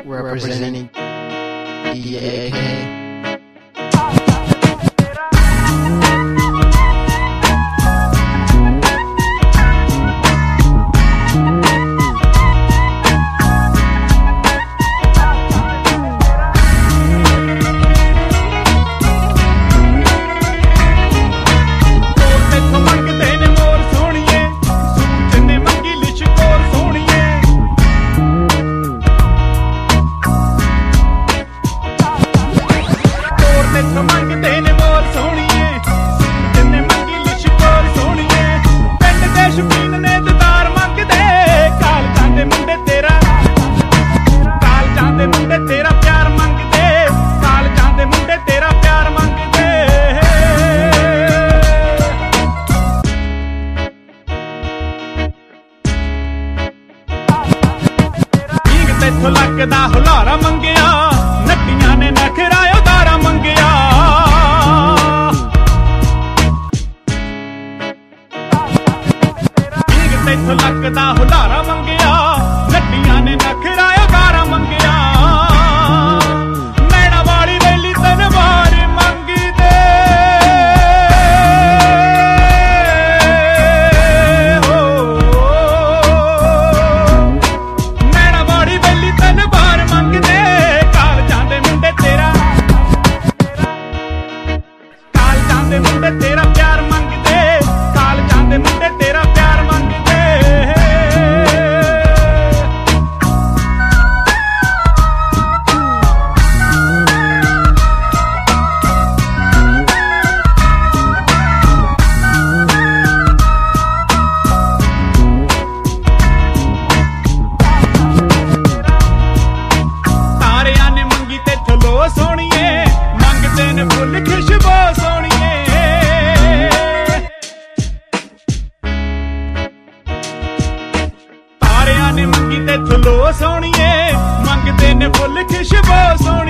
representing DAK. ਲੱਗਦਾ ਹੁਲਾਰਾ ਮੰਗਿਆ ਨੱਟੀਆਂ ਨੇ ਨਖਰਾ ਉਤਾਰਾ ਮੰਗਿਆ ਠੀਕ ਤੈਥੋਂ ਲੱਗਦਾ ਹੁਲਾਰਾ ਮੰਗਿਆ ਨੱਟੀਆਂ ਨੇ ਨਖਰਾ ਉਤਾਰਾ ਮੰਗਿਆ ਨੈਣਾ ਵਾਲੀ ਵੇਲੀ ਤਨਵਾਰ ਮੰਗਦੇ ਨੈਣਾ ਵਾਲੀ ਵੇਲੀ ਤਨਵਾਰ ਮੰਗਦੇ ਕਾਲਜਾਂ ਦੇ ਮੁੰਡੇ ਤੇਰਾ ਪਿਆਰ ਮੰਗਦੇ ਕਾਲਜਾਂ ਦੇ ਮੁੰਡੇ ਤੇਰਾ ਪਿਆਰ ਮੰਗਦੇ ਤਾਰਿਆਂ ਨੇ ਮੰਗੀ ਤੇ ਥਲੋ ਸੋਹਣੀਏ ਮੰਗਦੇ ਨੇ ਫੁੱਲ ਖੁਸ਼ਬੂ ਸੋਹਣੀਏ ਤਾਰਿਆਂ ਨੇ ਮੰਗੀ ਤੇ ਥਲੋ ਸੋਹਣੀਏ ਮੰਗਦੇ ਨੇ ਫੁੱਲ ਖੁਸ਼ਬੂ ਸੋਹਣੀਏ